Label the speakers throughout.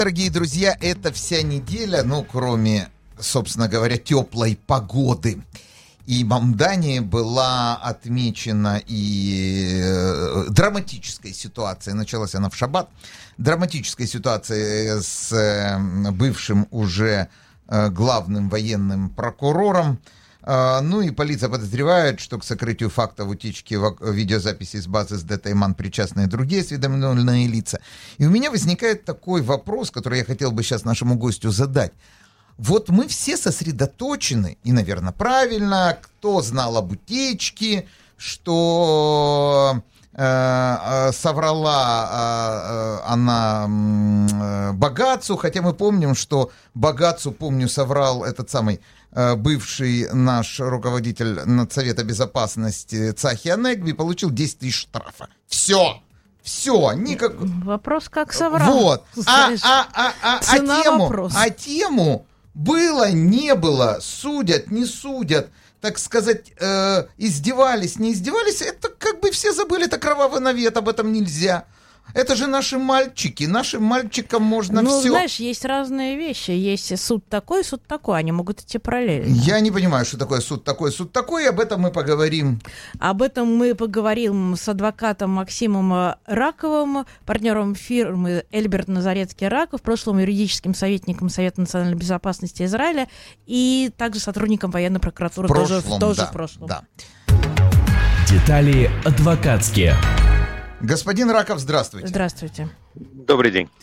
Speaker 1: Дорогие друзья, это вся неделя, кроме, собственно говоря, теплой погоды. И Мамдани была отмечена и драматическая ситуация. Началась она в шаббат. Драматическая ситуация с бывшим уже главным военным прокурором. И полиция подозревает, что к сокрытию фактов утечки видеозаписи из базы с Тайман причастны и другие осведомленные лица. И у меня возникает такой вопрос, который я хотел бы сейчас нашему гостю задать. Вот мы все сосредоточены, и, наверное, правильно, кто знал об утечке, что соврала она Багацу, хотя мы помним, что Багацу, соврал этот самый бывший наш руководитель Надсовета безопасности Цахи Анегби, получил 10 тысяч штрафа. Все, никак...
Speaker 2: Вопрос, как соврал.
Speaker 1: Вот.
Speaker 2: Тему
Speaker 1: было, не было, судят, не судят, так сказать, издевались, не издевались, это как бы все забыли, это кровавый навет, об этом нельзя. Это же наши мальчики, нашим мальчикам можно все.
Speaker 2: Знаешь, есть разные вещи. Есть суд такой, они могут идти параллельно.
Speaker 1: Я не понимаю, что такое суд такой, и об этом мы поговорим.
Speaker 2: Об этом мы поговорим с адвокатом Максимом Раковым, партнером фирмы Эльберт Назарецкий Раков, в прошлом юридическим советником Совета национальной безопасности Израиля и также сотрудником военной прокуратуры тоже в прошлом.
Speaker 1: Да.
Speaker 3: Детали адвокатские.
Speaker 1: Господин Раков, здравствуйте.
Speaker 2: Здравствуйте.
Speaker 4: Добрый день.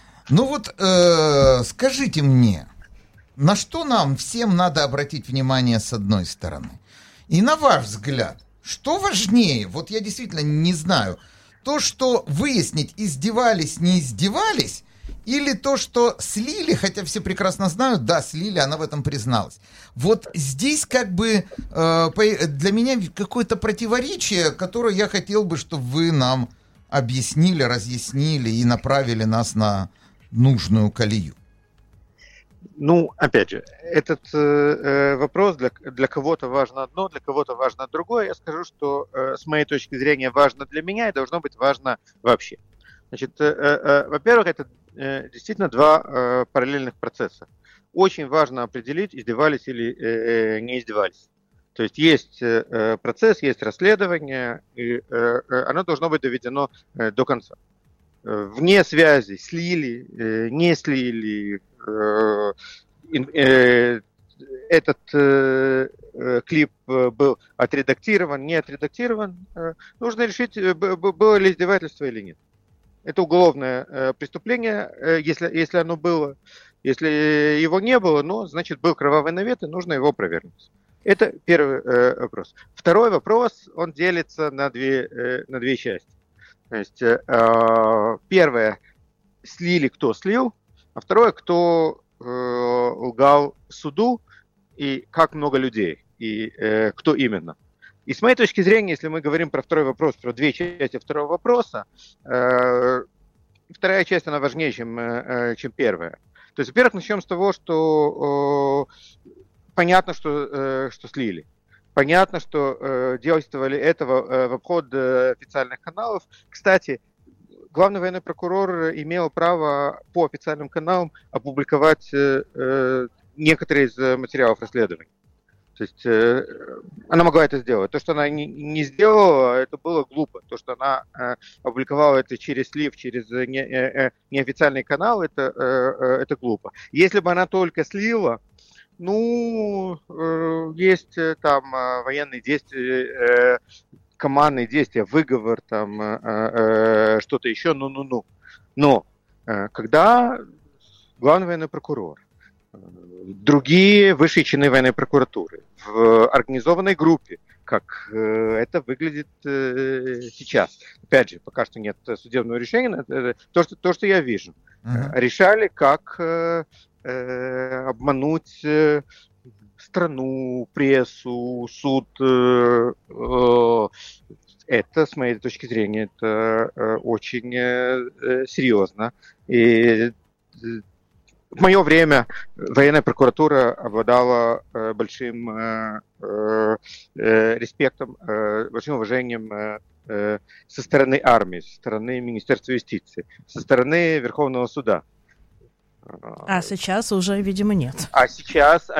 Speaker 1: Скажите мне, на что нам всем надо обратить внимание с одной стороны? И на ваш взгляд, что важнее? Вот я действительно не знаю. То, что выяснить, издевались, не издевались, или то, что слили, хотя все прекрасно знают, да, слили, она в этом призналась. Вот здесь как бы для меня какое-то противоречие, которое я хотел бы, чтобы вы нам объяснили, разъяснили и направили нас на нужную колею.
Speaker 4: Опять же, этот вопрос для кого-то важно одно, для кого-то важно другое. Я скажу, что с моей точки зрения важно для меня и должно быть важно вообще. Значит, во-первых, это действительно два параллельных процесса. Очень важно определить, издевались или не издевались. То есть процесс, есть расследование, и оно должно быть доведено до конца. Вне связи, слили, не слили, этот клип был отредактирован, не отредактирован, нужно решить, было ли издевательство или нет. Это уголовное преступление, если оно было. Если его не было, значит, был кровавый навет, и нужно его опровергнуть. Это первый вопрос. Второй вопрос, он делится на две части. То есть, первое, слили, кто слил, а второе, кто лгал суду, и как много людей, и кто именно. И с моей точки зрения, если мы говорим про второй вопрос, про две части второго вопроса, вторая часть, она важнее, чем первая. То есть, во-первых, начнем с того, что понятно, что слили. Понятно, что действовали этого в обход официальных каналов. Кстати, главный военный прокурор имел право по официальным каналам опубликовать некоторые из материалов расследования. То есть она могла это сделать. То, что она не сделала, это было глупо. То, что она опубликовала это через слив, через неофициальный канал, это глупо. Если бы она только слила, есть там военные действия, командные действия, выговор, там что-то еще, Но когда главный военный прокурор, другие высшие чины военной прокуратуры в организованной группе, как это выглядит сейчас. Опять же, пока что нет судебного решения, это то, что я вижу. Решали, как обмануть страну, прессу, суд. Это, с моей точки зрения, это очень серьезно. И в мое время военная прокуратура обладала большим респектом, большим уважением со стороны армии, со стороны Министерства юстиции, со стороны Верховного суда.
Speaker 2: А сейчас уже, видимо, нет.
Speaker 4: А сейчас,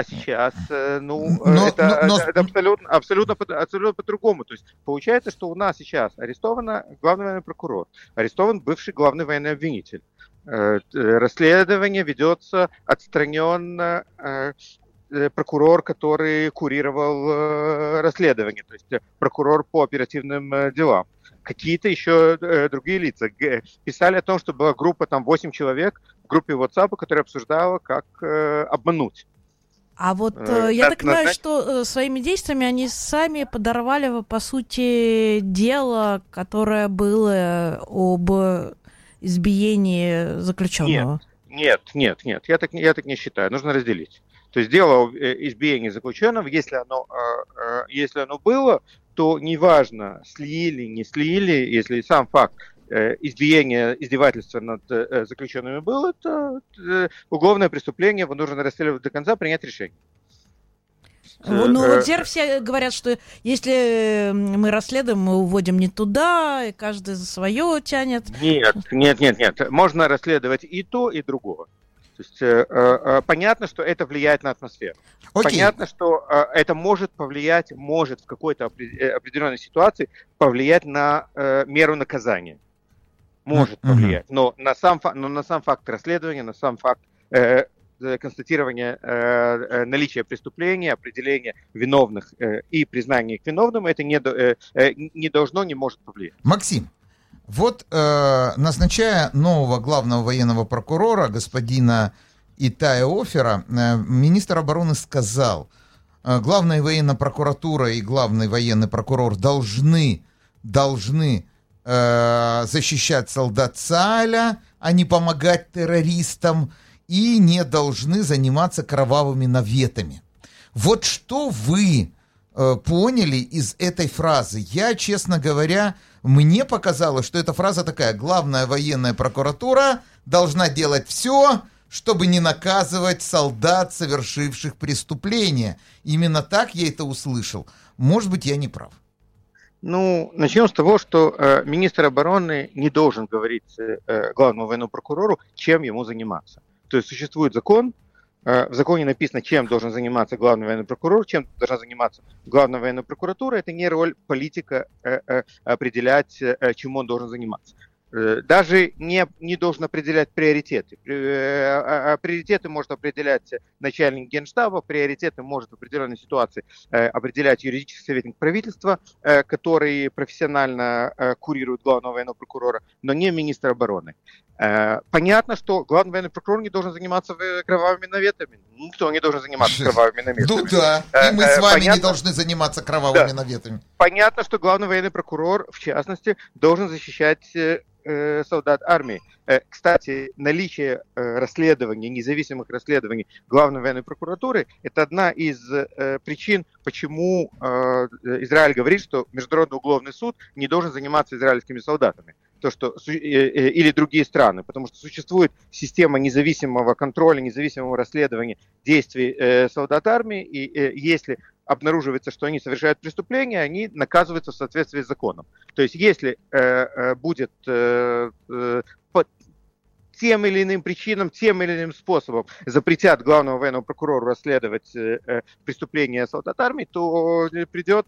Speaker 4: это абсолютно по-другому. То есть получается, что у нас сейчас арестован главный военный прокурор, арестован бывший главный военный обвинитель. Расследование ведется отстраненно прокурор, который курировал расследование, то есть прокурор по оперативным делам. Какие-то еще другие лица писали о том, что была группа, там 8 человек в группе WhatsApp, которая обсуждала, как обмануть.
Speaker 2: А вот я так понимаю, что своими действиями они сами подорвали, по сути, дело, которое было об избиении заключенного. Нет,
Speaker 4: я так не считаю, нужно разделить. То есть дело об избиении заключенного, если оно было, то неважно, слили, не слили, если сам факт избиения, издевательства над заключенными было, то уголовное преступление, его нужно расследовать до конца, принять решение.
Speaker 2: Ну, вот теперь все говорят, что если мы расследуем, мы уводим не туда, и каждый за свое тянет.
Speaker 4: Нет. Можно расследовать и то, и другое. То есть понятно, что это влияет на атмосферу. Окей. Понятно, что это может повлиять, в какой-то определенной ситуации повлиять на меру наказания. Может повлиять. Но на сам факт расследования, на сам факт констатирования наличия преступления, определения виновных и признания их виновным, это не должно, не может повлиять.
Speaker 1: Максим, вот назначая нового главного военного прокурора, господина Итая Оффера, министр обороны сказал, главная военная прокуратура и главный военный прокурор должны защищать солдат Цааля, а не помогать террористам, и не должны заниматься кровавыми наветами. Вот что вы поняли из этой фразы? Я, честно говоря, мне показалось, что эта фраза такая: главная военная прокуратура должна делать все, чтобы не наказывать солдат, совершивших преступления. Именно так я это услышал. Может быть, я не прав.
Speaker 4: Ну, начнем с того, что министр обороны не должен говорить главному военному прокурору, чем ему заниматься. То есть существует закон, в законе написано, чем должен заниматься главный военный прокурор, чем должна заниматься главная военная прокуратура. Это не роль политика определять, чем он должен заниматься. Даже не должен определять приоритеты. Приоритеты может определять начальник Генштаба, приоритеты может в определенной ситуации определять юридический советник правительства, который профессионально курирует главного военного прокурора, но не министр обороны. Понятно, что главный военный прокурор не должен заниматься кровавыми наветами. Никто не должен заниматься кровавыми наветами.
Speaker 1: Ну да, и мы с вами не должны заниматься кровавыми наветами.
Speaker 4: Понятно, что главный военный прокурор, в частности, должен защищать солдат армии. Кстати, наличие расследований, независимых расследований главной военной прокуратуры – это одна из причин, почему Израиль говорит, что Международный уголовный суд не должен заниматься израильскими солдатами. Или другие страны, потому что существует система независимого контроля, независимого расследования действий солдат армии, и если обнаруживается, что они совершают преступления, они наказываются в соответствии с законом. То есть если будет по тем или иным причинам, тем или иным способом запретят главному военному прокурору расследовать преступления солдат армии, то придет,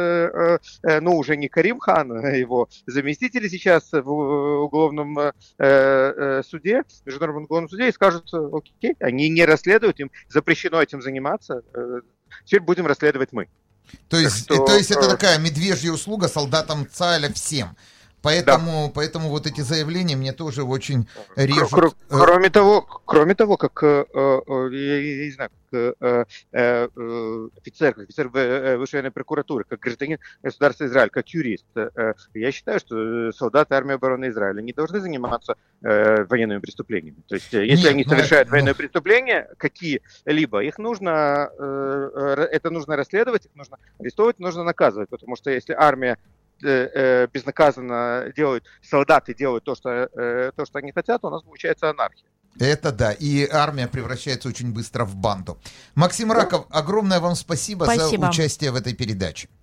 Speaker 4: уже не Карим Хан, а его заместители сейчас в уголовном суде, Международном уголовном суде, и скажут: окей, они не расследуют, им запрещено этим заниматься, теперь будем расследовать мы.
Speaker 1: То есть это такая медвежья услуга солдатам Цааля всем. Поэтому вот эти заявления мне тоже очень режут.
Speaker 4: Кроме того, как я не знаю, как офицер высшей военной прокуратуры, как гражданин государства Израиль, как юрист, я считаю, что солдаты армии обороны Израиля не должны заниматься военными преступлениями. То есть, если они совершают военные преступления, какие-либо, это нужно расследовать, их нужно арестовывать, нужно наказывать, потому что если армия безнаказанно солдаты делают то, что они хотят, у нас получается анархия.
Speaker 1: Это да, и армия превращается очень быстро в банду. Максим Раков, огромное вам спасибо за участие в этой передаче.